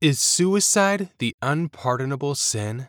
Is suicide the unpardonable sin?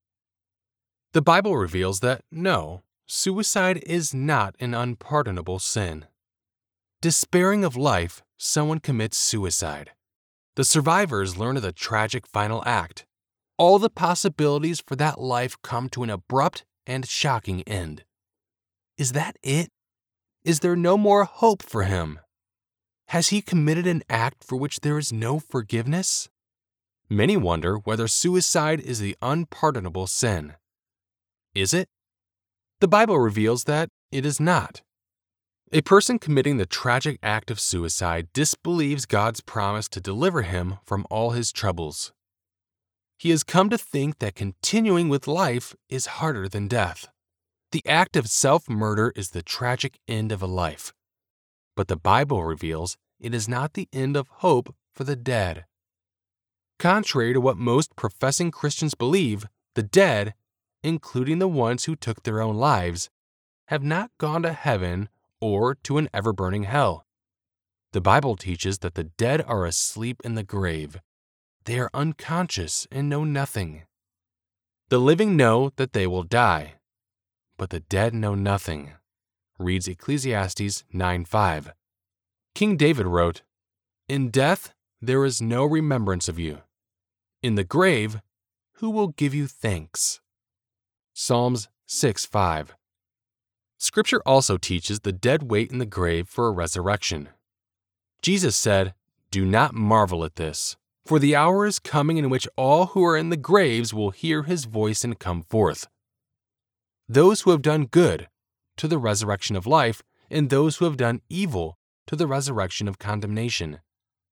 The Bible reveals that no, suicide is not an unpardonable sin. Despairing of life, someone commits suicide. The survivors learn of the tragic final act. All the possibilities for that life come to an abrupt and shocking end. Is that it? Is there no more hope for him? Has he committed an act for which there is no forgiveness? Many wonder whether suicide is the unpardonable sin. Is it? The Bible reveals that it is not. A person committing the tragic act of suicide disbelieves God's promise to deliver him from all his troubles. He has come to think that continuing with life is harder than death. The act of self-murder is the tragic end of a life. But the Bible reveals it is not the end of hope for the dead. Contrary to what most professing Christians believe, the dead, including the ones who took their own lives, have not gone to heaven or to an ever-burning hell. The Bible teaches that the dead are asleep in the grave. They are unconscious and know nothing. The living know that they will die, but the dead know nothing, reads Ecclesiastes 9:5. King David wrote, "In death there is no remembrance of you. In the grave, who will give you thanks?" Psalms 6:5. Scripture also teaches the dead wait in the grave for a resurrection. Jesus said, "Do not marvel at this, for the hour is coming in which all who are in the graves will hear his voice and come forth. Those who have done good, to the resurrection of life, and those who have done evil, to the resurrection of condemnation."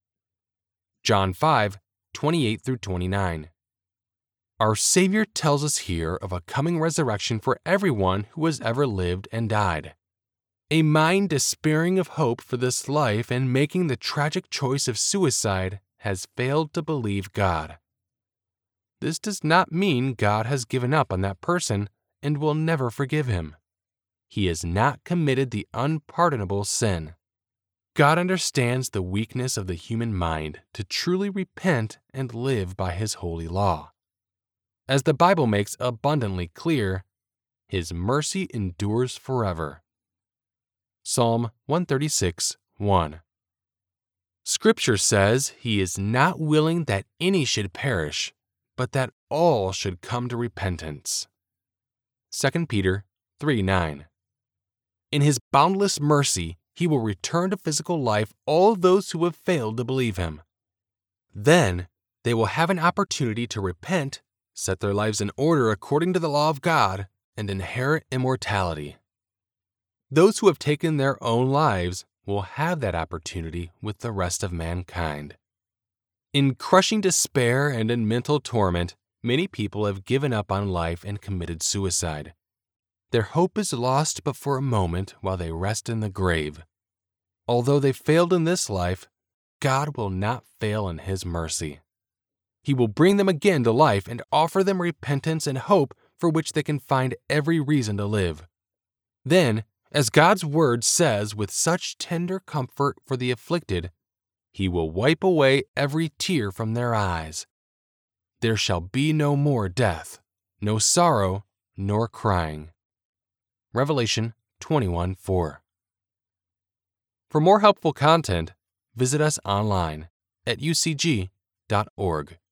John 5:28-29. Our Savior tells us here of a coming resurrection for everyone who has ever lived and died. A mind despairing of hope for this life and making the tragic choice of suicide has failed to believe God. This does not mean God has given up on that person and will never forgive him. He has not committed the unpardonable sin. God understands the weakness of the human mind to truly repent and live by His holy law. As the Bible makes abundantly clear, His mercy endures forever. Psalm 136:1. Scripture says He is not willing that any should perish, but that all should come to repentance. 2 Peter 3:9. In His boundless mercy, He will return to physical life all those who have failed to believe Him. Then they will have an opportunity to repent, set their lives in order according to the law of God, and inherit immortality. Those who have taken their own lives will have that opportunity with the rest of mankind. In crushing despair and in mental torment, many people have given up on life and committed suicide. Their hope is lost but for a moment while they rest in the grave. Although they failed in this life, God will not fail in His mercy. He will bring them again to life and offer them repentance and hope for which they can find every reason to live. Then, as God's Word says with such tender comfort for the afflicted, He will wipe away every tear from their eyes. There shall be no more death, no sorrow, nor crying. Revelation 21:4. For more helpful content, visit us online at ucg.org.